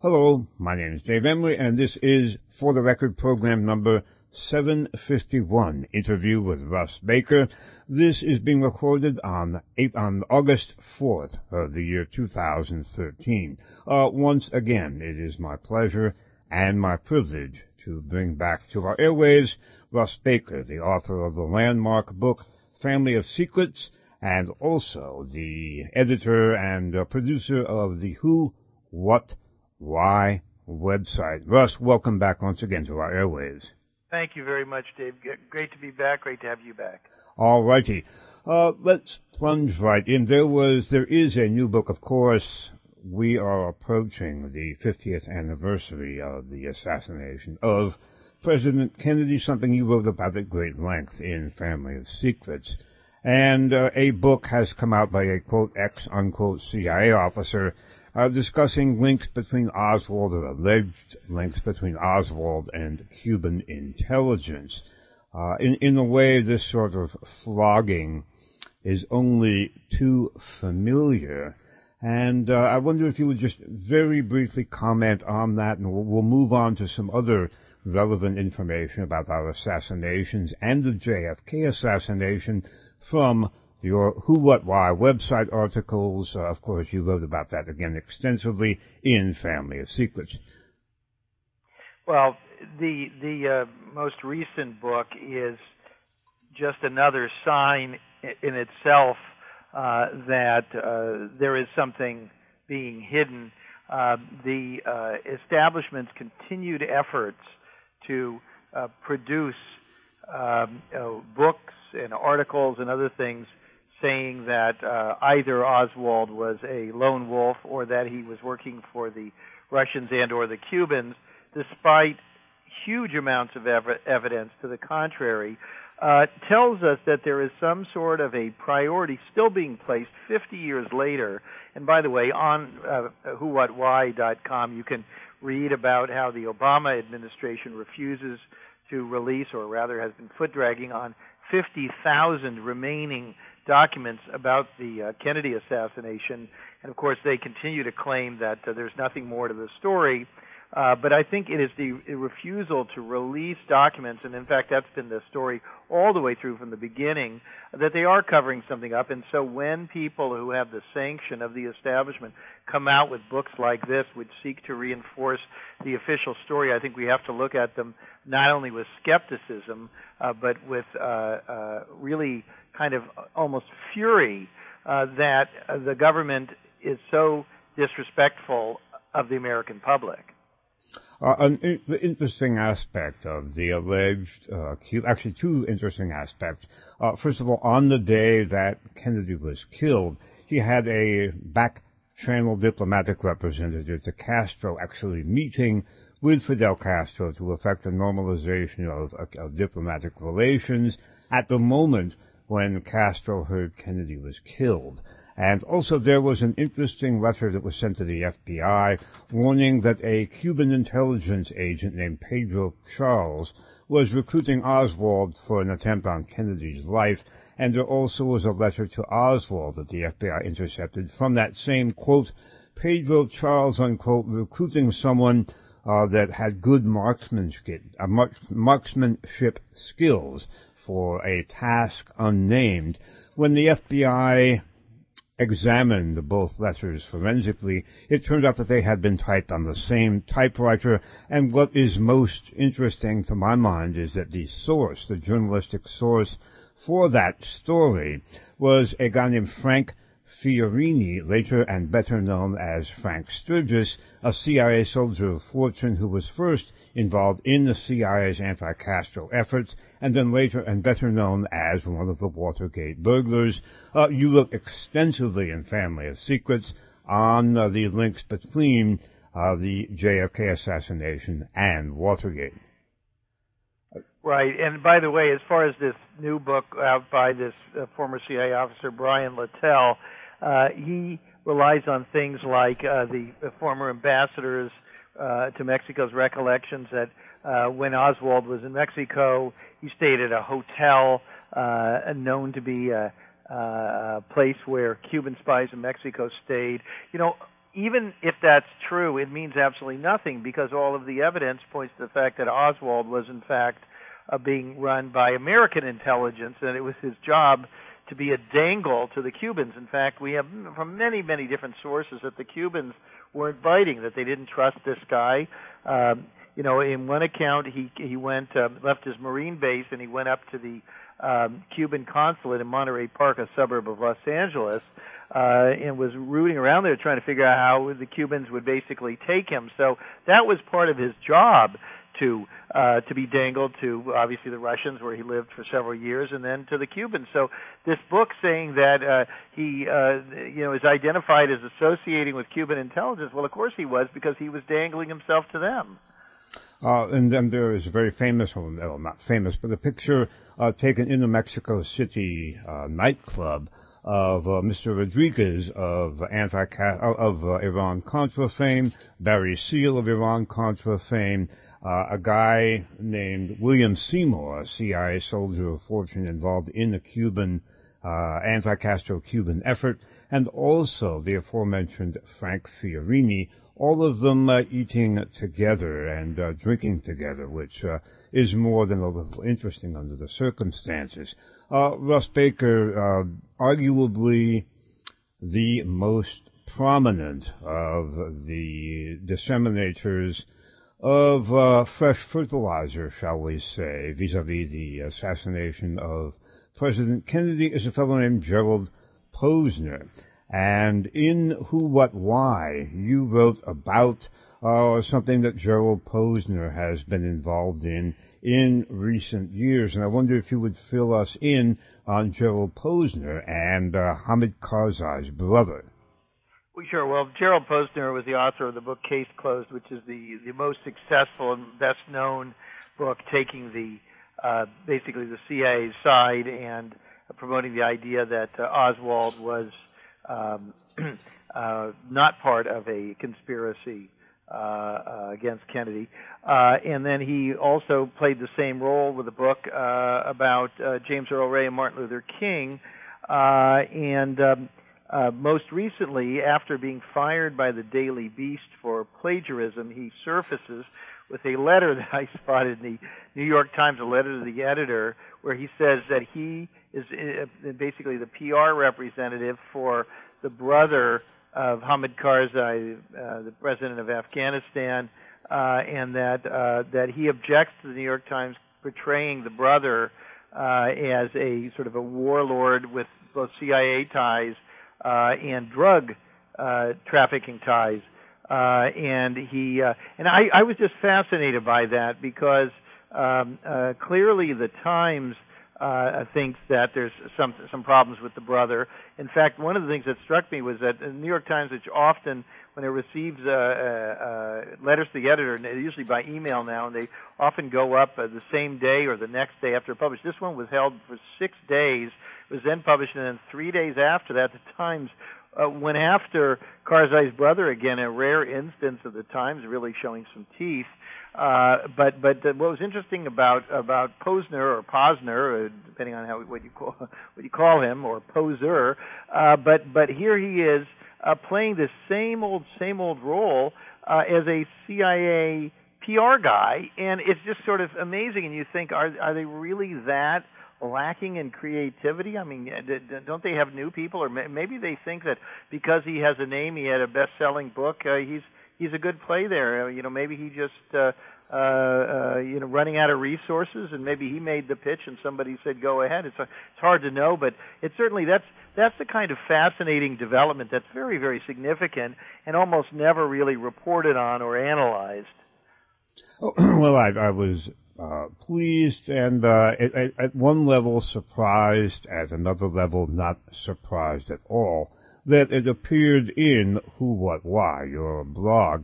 Hello, my name is Dave Emily, and this is For the Record program number 751, interview with Russ Baker. This is being recorded on August 4th of the year 2013. Once again, it is my pleasure and my privilege to bring back to our airwaves Russ Baker, the author of the landmark book Family of Secrets, and also the editor and producer of the Who, What, Why website. Russ, welcome back once again to our airwaves. Thank you very much, Dave. Great to be back. Great to have you back. All righty. Let's plunge right in. There is a new book, of course. We are approaching the 50th anniversary of the assassination of President Kennedy, something you wrote about at great length in Family of Secrets. And a book has come out by a, quote, ex-unquote CIA officer discussing links between Oswald, or alleged links between Oswald and Cuban intelligence. In a way, this sort of flogging is only too familiar. And I wonder if you would just very briefly comment on that, and we'll move on to some other relevant information about our assassinations and the JFK assassination from your Who, What, Why website articles. Of course, you wrote about that again extensively in Family of Secrets. Well, the most recent book is just another sign in itself that there is something being hidden. The establishment's continued efforts to produce books and articles and other things saying that either Oswald was a lone wolf or that he was working for the Russians and or the Cubans, despite huge amounts of evidence to the contrary, tells us that there is some sort of a priority still being placed 50 years later. And by the way, on whowhatwhy.com you can read about how the Obama administration refuses to release, or rather has been foot-dragging on 50,000 remaining documents about the Kennedy assassination. And, of course, they continue to claim that there's nothing more to the story. But I think it is the refusal to release documents, and in fact that's been the story all the way through from the beginning, that they are covering something up. And so when people who have the sanction of the establishment come out with books like this which seek to reinforce the official story, I think we have to look at them not only with skepticism, but with really kind of almost fury that the government is so disrespectful of the American public. An interesting aspect of the alleged actually two interesting aspects. First of all, on the day that Kennedy was killed, he had a back-channel diplomatic representative to Castro actually meeting with Fidel Castro to effect a normalization of diplomatic relations at the moment when Castro heard Kennedy was killed. And also there was an interesting letter that was sent to the FBI warning that a Cuban intelligence agent named Pedro Charles was recruiting Oswald for an attempt on Kennedy's life. And there also was a letter to Oswald that the FBI intercepted from that same, quote, Pedro Charles, unquote, recruiting someone that had good marksmanship skills for a task unnamed. When the FBI examined both letters forensically, it turned out that they had been typed on the same typewriter, and what is most interesting to my mind is that the source, the journalistic source for that story, was a guy named Frank Fiorini, later and better known as Frank Sturgis, a CIA soldier of fortune who was first involved in the CIA's anti-Castro efforts, and then later and better known as one of the Watergate burglars. You look extensively in Family of Secrets on the links between the JFK assassination and Watergate. Right, and by the way, as far as this new book out by this former CIA officer, Brian Littell, he relies on things like the former ambassadors to Mexico's recollections that when Oswald was in Mexico, he stayed at a hotel known to be a place where Cuban spies in Mexico stayed. You know, even if that's true, it means absolutely nothing because all of the evidence points to the fact that Oswald was in fact being run by American intelligence, and it was his job to be a dangle to the Cubans. In fact, we have from many, many different sources that the Cubans weren't biting, that they didn't trust this guy. In one account, he went, left his Marine base, and he went up to the Cuban consulate in Monterey Park, a suburb of Los Angeles, and was rooting around there trying to figure out how the Cubans would basically take him. So that was part of his job, to be dangled to obviously the Russians, where he lived for several years, and then to the Cubans. So this book saying that he is identified as associating with Cuban intelligence, well, of course he was, because he was dangling himself to them. And then there is a very famous, well, not famous, but a picture taken in the Mexico City nightclub of Mr. Rodriguez of Iran-Contra fame, Barry Seal of Iran-Contra fame, a guy named William Seymour, a CIA soldier of fortune involved in the Cuban anti-Castro Cuban effort, and also the aforementioned Frank Fiorini, all of them eating together and drinking together, which is more than a little interesting under the circumstances. Russ Baker, arguably the most prominent of the disseminators of fresh fertilizer, shall we say, vis-a-vis the assassination of President Kennedy, is a fellow named Gerald Posner. And in Who, What, Why, you wrote about something that Gerald Posner has been involved in recent years. And I wonder if you would fill us in on Gerald Posner and Hamid Karzai's brother. Well, sure. Well, Gerald Posner was the author of the book Case Closed, which is the most successful and best known book, taking the basically the CIA's side and promoting the idea that Oswald was not part of a conspiracy against Kennedy. And then he also played the same role with a book about James Earl Ray and Martin Luther King. Most recently, after being fired by the Daily Beast for plagiarism, he surfaces with a letter that I spotted in the New York Times, a letter to the editor, where he says that he is basically the PR representative for the brother of Hamid Karzai, the president of Afghanistan, and that he objects to the New York Times portraying the brother as a sort of a warlord with both CIA ties and drug trafficking ties. And I was just fascinated by that because clearly the Times thinks that there's some problems with the brother. In fact, one of the things that struck me was that the New York Times, which often, when it receives letters to the editor, and usually by email now, and they often go up the same day or the next day after published. This one was held for 6 days, was then published, and then 3 days after that, the Times went after Karzai's brother again, a rare instance of the Times really showing some teeth. But what was interesting about Posner or Posner, depending on what you call him, or Poser, but here he is playing this same old role as a CIA PR guy, and it's just sort of amazing. And you think, are they really that lacking in creativity? I mean, don't they have new people, or maybe they think that because he has a name, he had a best-selling book, he's a good play there. Maybe he just running out of resources, and maybe he made the pitch and somebody said go ahead. It's hard to know, but it's certainly that's the kind of fascinating development that's very, very significant and almost never really reported on or analyzed. Oh, well, I was pleased and at one level surprised, at another level not surprised at all, that it appeared in Who, What, Why, your blog.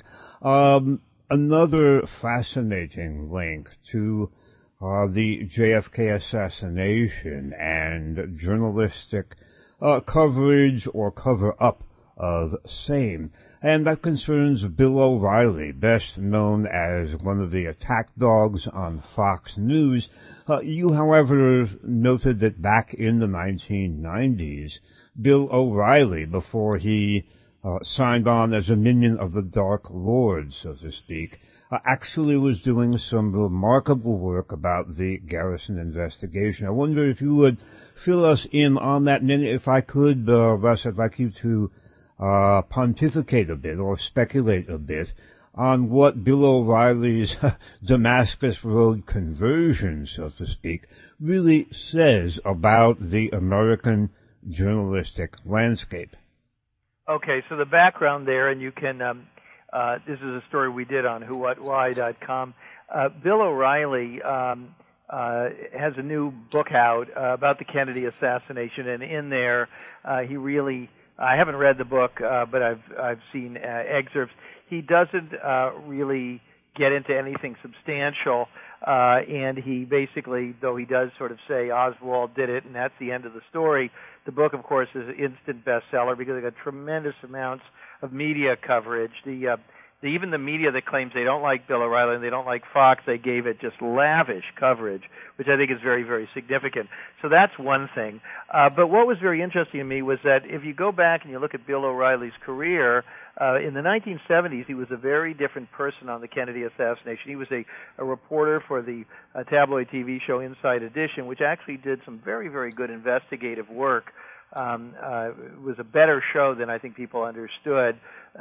Another fascinating link to the JFK assassination and journalistic coverage or cover-up of same. And that concerns Bill O'Reilly, best known as one of the attack dogs on Fox News. You, however, noted that back in the 1990s, Bill O'Reilly, before he signed on as a minion of the Dark Lord, so to speak, actually was doing some remarkable work about the Garrison investigation. I wonder if you would fill us in on that. And then if I could, Russ, I'd like you to pontificate a bit or speculate a bit on what Bill O'Reilly's Damascus Road conversion, so to speak, really says about the American journalistic landscape. Okay, so the background there, and you can, this is a story we did on whowhatwhy.com. Bill O'Reilly has a new book out about the Kennedy assassination, and in there he really, I haven't read the book, but I've seen excerpts. He doesn't really get into anything substantial, and he basically, though he does sort of say Oswald did it, and that's the end of the story, the book, of course, is an instant bestseller because it got tremendous amounts of media coverage. Even the media that claims they don't like Bill O'Reilly and they don't like Fox, they gave it just lavish coverage, which I think is very, very significant. So that's one thing. But what was very interesting to me was that if you go back and you look at Bill O'Reilly's career, in the 1970s, he was a very different person on the Kennedy assassination. He was a reporter for the tabloid TV show Inside Edition, which actually did some very, very good investigative work. It was a better show than I think people understood.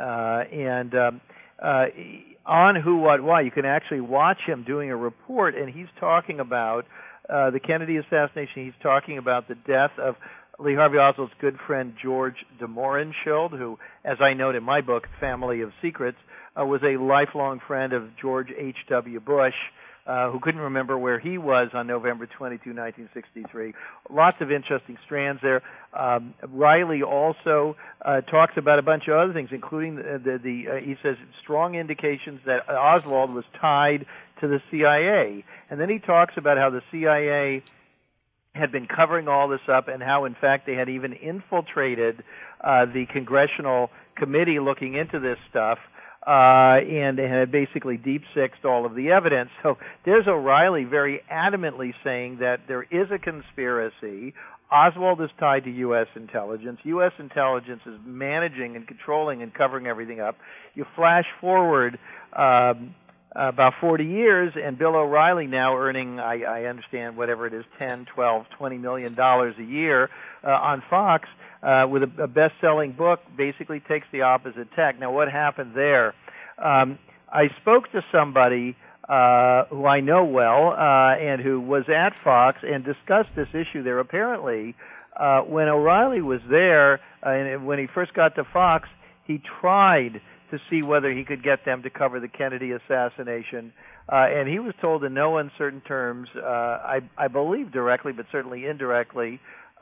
On Who, What, Why, you can actually watch him doing a report, and he's talking about the Kennedy assassination. He's talking about the death of Lee Harvey Oswald's good friend George de Mohrenschildt, who, as I note in my book, Family of Secrets, was a lifelong friend of George H.W. Bush, who couldn't remember where he was on November 22, 1963. Lots of interesting strands there. Riley also talks about a bunch of other things, including he says strong indications that Oswald was tied to the CIA. And then he talks about how the CIA had been covering all this up and how, in fact, they had even infiltrated the congressional committee looking into this stuff, and had basically deep-sixed all of the evidence. So there's O'Reilly very adamantly saying that there is a conspiracy. Oswald is tied to U.S. intelligence. U.S. intelligence is managing and controlling and covering everything up. You flash forward about 40 years, and Bill O'Reilly now earning, I understand, whatever it is, $10, $12, $20 million a year on Fox, with a best-selling book, basically takes the opposite tack. Now, what happened there? I spoke to somebody who I know well and who was at Fox and discussed this issue there. Apparently, when O'Reilly was there, and when he first got to Fox, he tried to see whether he could get them to cover the Kennedy assassination, and he was told in no uncertain terms, I believe directly, but certainly indirectly,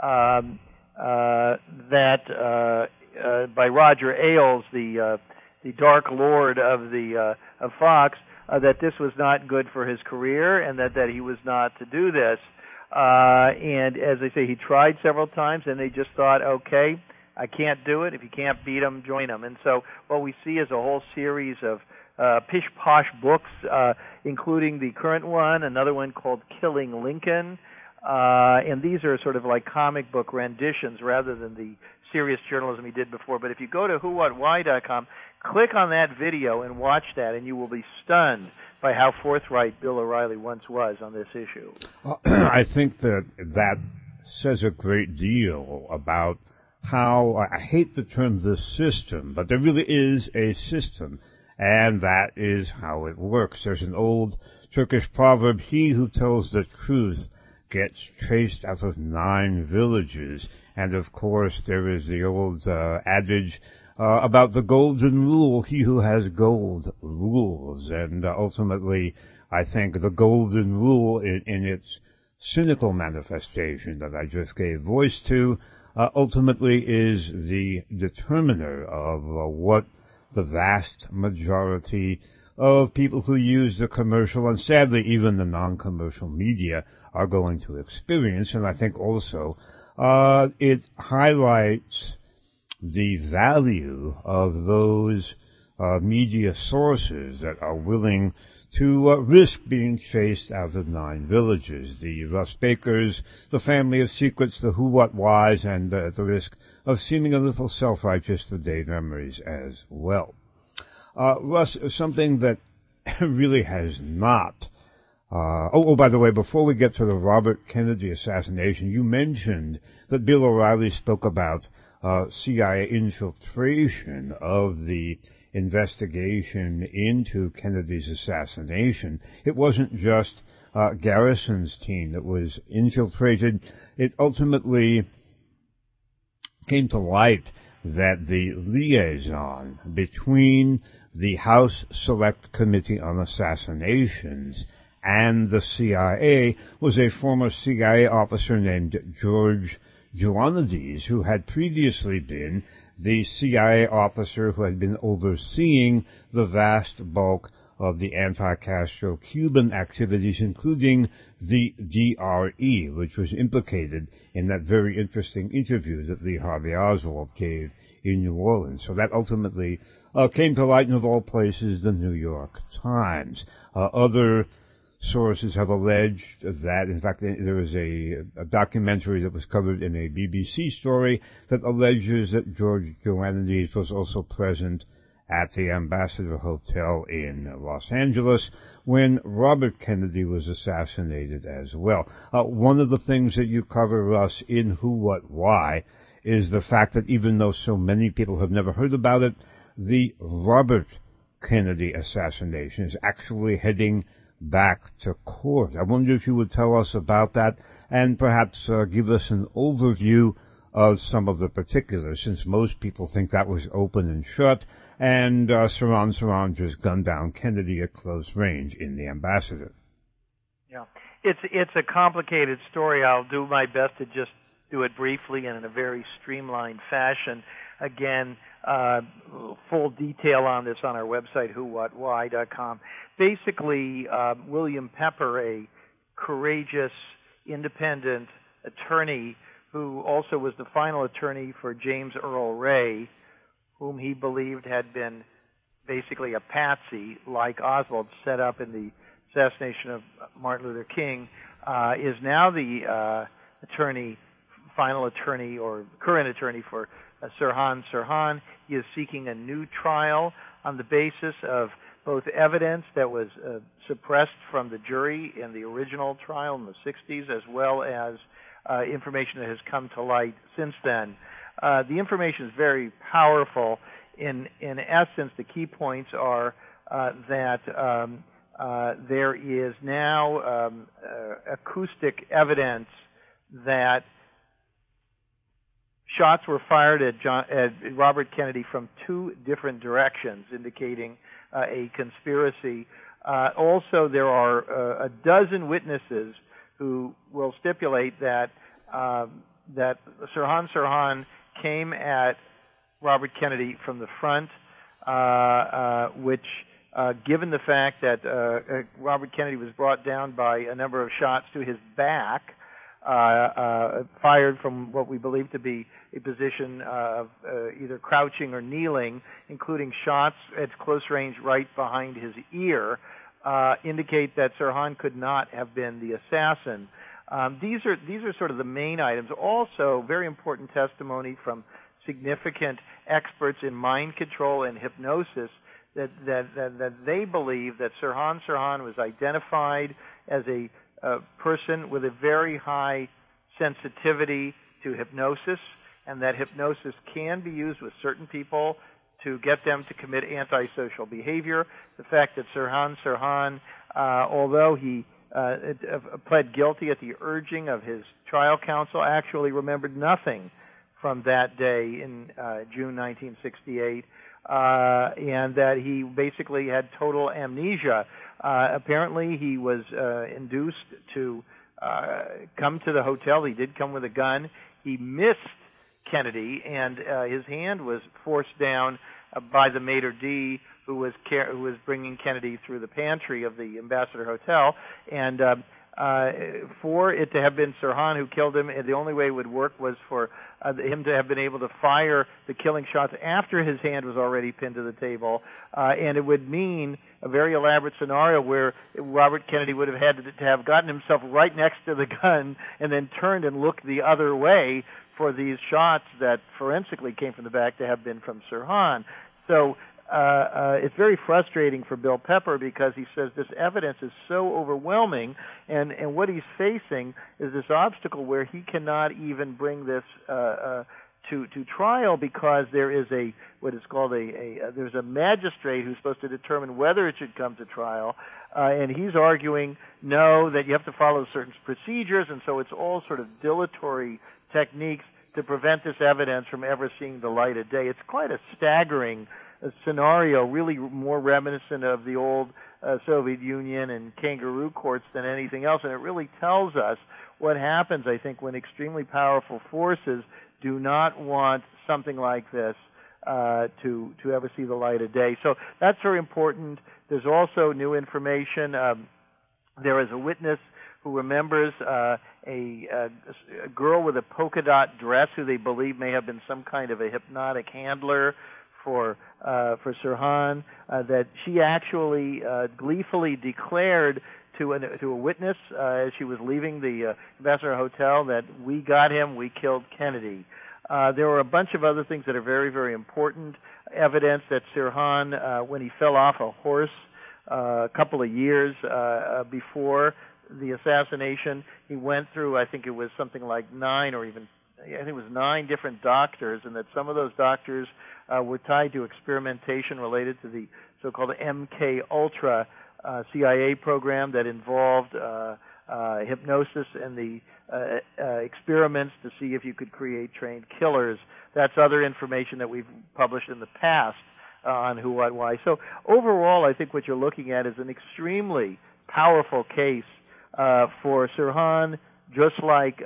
that by Roger Ailes, the Dark Lord of Fox, that this was not good for his career and that he was not to do this. And as I say, he tried several times, and they just thought, okay, I can't do it. If you can't beat them, join them. And so what we see is a whole series of pish-posh books, including the current one, another one called Killing Lincoln. And these are sort of like comic book renditions rather than the serious journalism he did before. But if you go to whowhatwhy.com, click on that video and watch that, and you will be stunned by how forthright Bill O'Reilly once was on this issue. I think that says a great deal about how, I hate the term the system, but there really is a system, and that is how it works. There's an old Turkish proverb, he who tells the truth gets chased out of 9 villages. And of course, there is the old adage about the golden rule, he who has gold rules. And ultimately, I think the golden rule in its cynical manifestation that I just gave voice to ultimately is the determiner of what the vast majority of people who use the commercial and sadly even the non-commercial media are going to experience. And I think also it highlights the value of those media sources that are willing to risk being chased out of 9 villages. The Russ Bakers, the Family of Secrets, the Who, What, Whys, and at the risk of seeming a little self-righteous, the Dave Emerys as well. Russ, something that really has not. By the way, before we get to the Robert Kennedy assassination, you mentioned that Bill O'Reilly spoke about CIA infiltration of the investigation into Kennedy's assassination. It wasn't just Garrison's team that was infiltrated. It ultimately came to light that the liaison between the House Select Committee on Assassinations and the CIA was a former CIA officer named George Joannides, who had previously been the CIA officer who had been overseeing the vast bulk of the anti-Castro Cuban activities, including the DRE, which was implicated in that very interesting interview that Lee Harvey Oswald gave in New Orleans. So that ultimately came to light in, of all places, the New York Times. Other sources have alleged that, in fact, there was a documentary that was covered in a BBC story that alleges that George Joannides was also present at the Ambassador Hotel in Los Angeles when Robert Kennedy was assassinated as well. One of the things that you cover, Russ, in Who, What, Why, is the fact that even though so many people have never heard about it, the Robert Kennedy assassination is actually heading back to court. I wonder if you would tell us about that and perhaps give us an overview of some of the particulars, since most people think that was open and shut, and Sirhan just gunned down Kennedy at close range in the Ambassador. Yeah, it's a complicated story. I'll do my best to just do it briefly and in a very streamlined fashion. Again, full detail on this on our website, whowhatwhy.com. Basically, William Pepper, a courageous, independent attorney who also was the final attorney for James Earl Ray, whom he believed had been basically a patsy, like Oswald set up in the assassination of Martin Luther King, is now the final attorney or current attorney for Sirhan Sirhan. He is seeking a new trial on the basis of both evidence that was suppressed from the jury in the original trial in the 60s, as well as information that has come to light since then. The information is very powerful. In essence, the key points are that there is now acoustic evidence that shots were fired at Robert Kennedy from 2 different directions, indicating a conspiracy. Also, there are a dozen witnesses who will stipulate that Sirhan Sirhan came at Robert Kennedy from the front, which, given the fact that Robert Kennedy was brought down by a number of shots to his back, fired from what we believe to be a position of either crouching or kneeling, including shots at close range right behind his ear, indicate that Sirhan could not have been the assassin. These are sort of the main items. Also, very important testimony from significant experts in mind control and hypnosis that they believe that Sirhan Sirhan was identified as a person with a very high sensitivity to hypnosis, and that hypnosis can be used with certain people to get them to commit antisocial behavior. The fact that Sirhan Sirhan, although he pled guilty at the urging of his trial counsel, actually remembered nothing from that day in June 1968, and that he basically had total amnesia. Apparently, he was induced to come to the hotel. He did come with a gun. He missed Kennedy, and his hand was forced down by the maitre d' who was bringing Kennedy through the pantry of the Ambassador Hotel. And for it to have been Sirhan who killed him, the only way it would work was for him to have been able to fire the killing shots after his hand was already pinned to the table, and it would mean a very elaborate scenario where Robert Kennedy would have had to have gotten himself right next to the gun and then turned and looked the other way for these shots that forensically came from the back to have been from Sirhan. So it's very frustrating for Bill Pepper because he says this evidence is so overwhelming, and what he's facing is this obstacle where he cannot even bring this to trial because there is what is called there's a magistrate who's supposed to determine whether it should come to trial, and he's arguing no, that you have to follow certain procedures, and so it's all sort of dilatory techniques to prevent this evidence from ever seeing the light of day. It's quite a staggering scenario, really more reminiscent of the old Soviet Union and kangaroo courts than anything else, and it really tells us what happens, I think, when extremely powerful forces do not want something like this to ever see the light of day. So that's very important. There's also new information. There is a witness who remembers a girl with a polka dot dress who they believe may have been some kind of a hypnotic handler for Sirhan, that she actually gleefully declared to a witness as she was leaving the Ambassador Hotel that we got him, we killed Kennedy. There were a bunch of other things that are very, very important. Evidence that Sirhan, when he fell off a horse a couple of years before the assassination, he went through, I think it was something like 9 different doctors, and that some of those doctors were tied to experimentation related to the so-called MK Ultra CIA program that involved hypnosis and the experiments to see if you could create trained killers. That's other information that we've published in the past on who, what, why. So overall, I think what you're looking at is an extremely powerful case for Sirhan, just like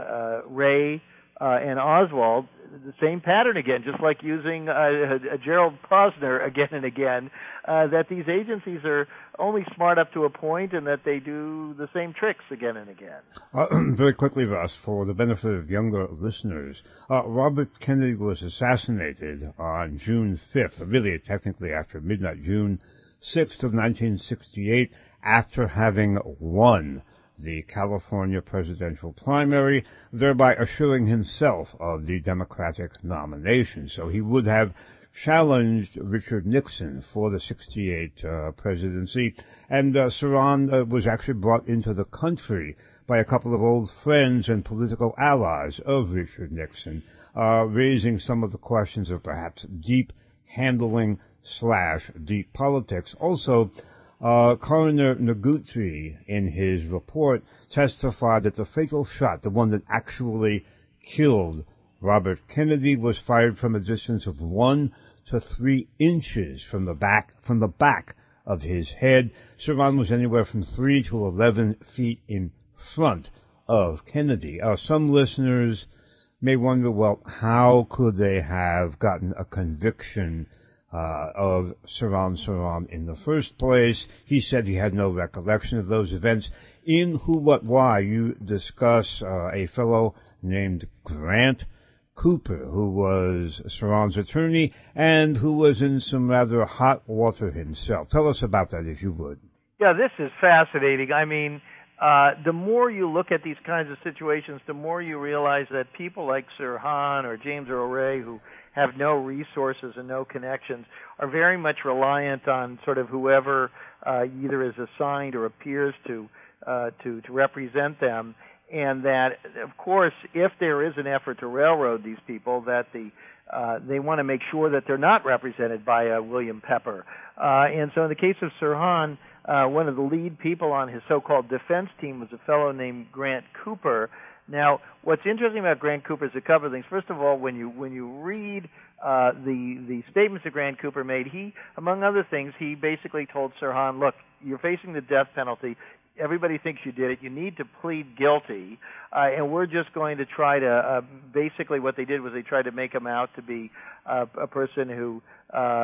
Ray and Oswald. The same pattern again, just like using Gerald Posner again and again, that these agencies are only smart up to a point and that they do the same tricks again and again. Very quickly, Russ, for the benefit of younger listeners, Robert Kennedy was assassinated on June 5th, really technically after midnight, June 6th of 1968, after having won the California presidential primary, thereby assuring himself of the Democratic nomination. So he would have challenged Richard Nixon for the 68 presidency, and Sirhan was actually brought into the country by a couple of old friends and political allies of Richard Nixon, raising some of the questions of perhaps deep handling / deep politics. Also, Coroner Noguchi, in his report, testified that the fatal shot, the one that actually killed Robert Kennedy, was fired from a distance of 1 to 3 inches from the back of his head. Sirhan was anywhere from 3 to 11 feet in front of Kennedy. Some listeners may wonder, well, how could they have gotten a conviction of Sirhan in the first place? He said he had no recollection of those events. In Who, What, Why, you discuss a fellow named Grant Cooper, who was Sirhan's attorney and who was in some rather hot water himself. Tell us about that, if you would. Yeah, this is fascinating. I mean, the more you look at these kinds of situations, the more you realize that people like Sirhan or James Earl Ray, who have no resources and no connections, are very much reliant on sort of whoever either is assigned or appears to represent them, and that, of course, if there is an effort to railroad these people, that they want to make sure that they're not represented by William Pepper. And so in the case of Sirhan, one of the lead people on his so-called defense team was a fellow named Grant Cooper. Now, what's interesting about Grant Cooper is a couple of things. First of all, when you read the statements that Grant Cooper made, he, among other things, he basically told Sirhan, look, you're facing the death penalty. Everybody thinks you did it. You need to plead guilty, and we're just going to try to basically what they did was they tried to make him out to be a person who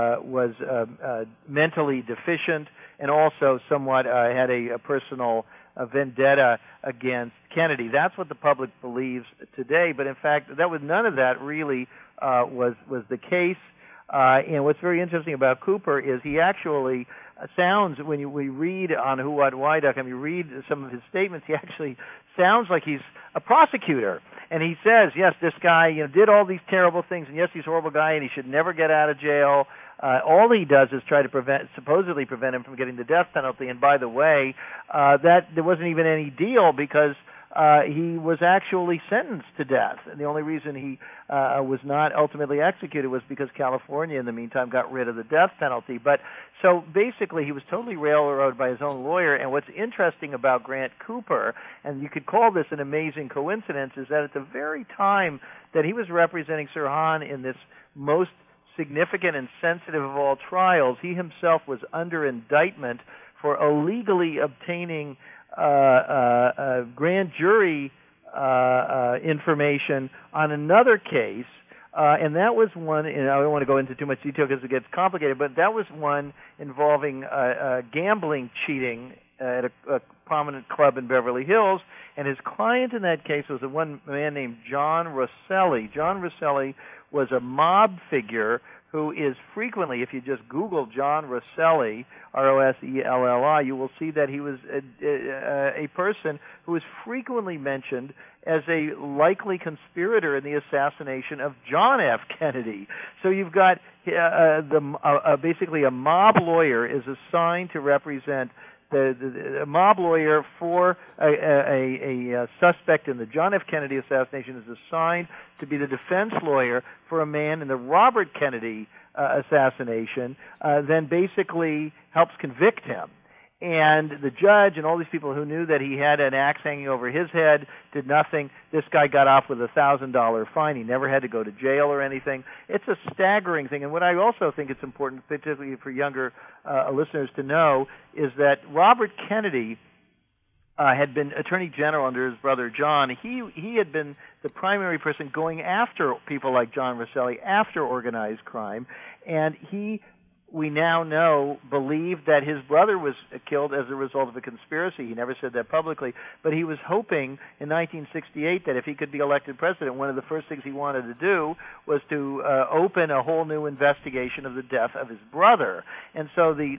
was mentally deficient and also somewhat had a personal vendetta against Kennedy. That's what the public believes today. But in fact, none of that really was the case. And what's very interesting about Cooper is he actually sounds, when we read on whowhatwhy.com, you read some of his statements, he actually sounds like he's a prosecutor. And he says, yes, this guy did all these terrible things, and yes, he's a horrible guy, and he should never get out of jail. All he does is try to supposedly prevent him from getting the death penalty. And by the way, that there wasn't even any deal, because he was actually sentenced to death. And the only reason he was not ultimately executed was because California, in the meantime, got rid of the death penalty. But so basically, he was totally railroaded by his own lawyer. And what's interesting about Grant Cooper, and you could call this an amazing coincidence, is that at the very time that he was representing Sirhan in this most significant and sensitive of all trials, he himself was under indictment for illegally obtaining grand jury information on another case, and that was one, and I don't want to go into too much detail because it gets complicated, but that was one involving gambling cheating at a prominent club in Beverly Hills, and his client in that case was one man named John Rosselli. John Rosselli was a mob figure who is frequently, if you just Google John Rosselli, Rosselli, you will see that he was a person who is frequently mentioned as a likely conspirator in the assassination of John F. Kennedy. So you've got basically a mob lawyer is assigned to represent the mob lawyer for a suspect in the John F. Kennedy assassination is assigned to be the defense lawyer for a man in the Robert Kennedy assassination, then basically helps convict him. And the judge and all these people who knew that he had an axe hanging over his head did nothing. This guy got off with a $1,000 fine. He never had to go to jail or anything. It's a staggering thing. And what I also think it's important, particularly for younger listeners to know, is that Robert Kennedy had been Attorney General under his brother John. He had been the primary person going after people like John Rosselli, after organized crime, and we now know, believed that his brother was killed as a result of a conspiracy. He never said that publicly, but he was hoping in 1968 that if he could be elected president, one of the first things he wanted to do was to open a whole new investigation of the death of his brother. And so the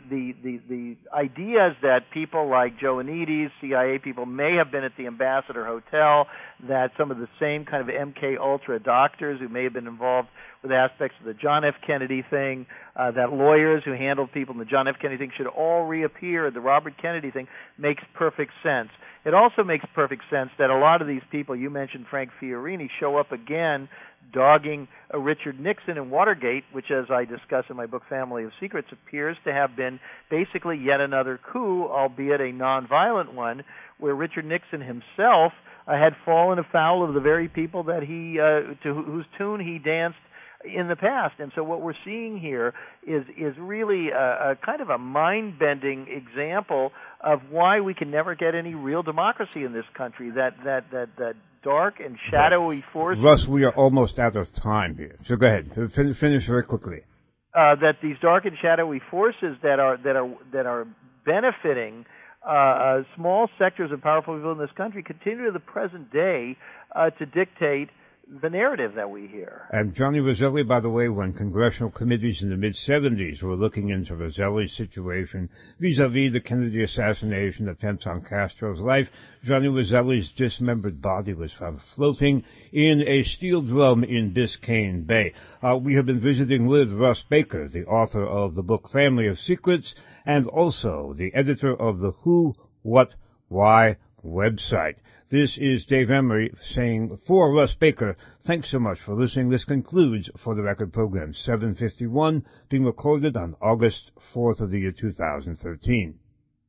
ideas that people like Joe Anides, CIA people, may have been at the Ambassador Hotel, that some of the same kind of MK Ultra doctors who may have been involved with aspects of the John F. Kennedy thing, that lawyers who handled people in the John F. Kennedy thing should all reappear. The Robert Kennedy thing makes perfect sense. It also makes perfect sense that a lot of these people, you mentioned Frank Fiorini, show up again dogging Richard Nixon in Watergate, which, as I discuss in my book Family of Secrets, appears to have been basically yet another coup, albeit a nonviolent one, where Richard Nixon himself had fallen afoul of the very people that to whose tune he danced in the past. And so what we're seeing here is really a kind of a mind-bending example of why we can never get any real democracy in this country. That dark and shadowy force. Russ, we are almost out of time here. So go ahead. Finish very quickly. That these dark and shadowy forces that are benefiting small sectors of powerful people in this country continue to the present day to dictate the narrative that we hear. And Johnny Rosselli, by the way, when congressional committees in the mid-'70s were looking into Rosselli's situation vis-a-vis the Kennedy assassination attempts on Castro's life, Johnny Rosselli's dismembered body was found floating in a steel drum in Biscayne Bay. We have been visiting with Russ Baker, the author of the book Family of Secrets, and also the editor of the Who, What, Why website. This is Dave Emery saying for Russ Baker, thanks so much for listening. This concludes For the Record program 751, being recorded on August 4th of the year 2013.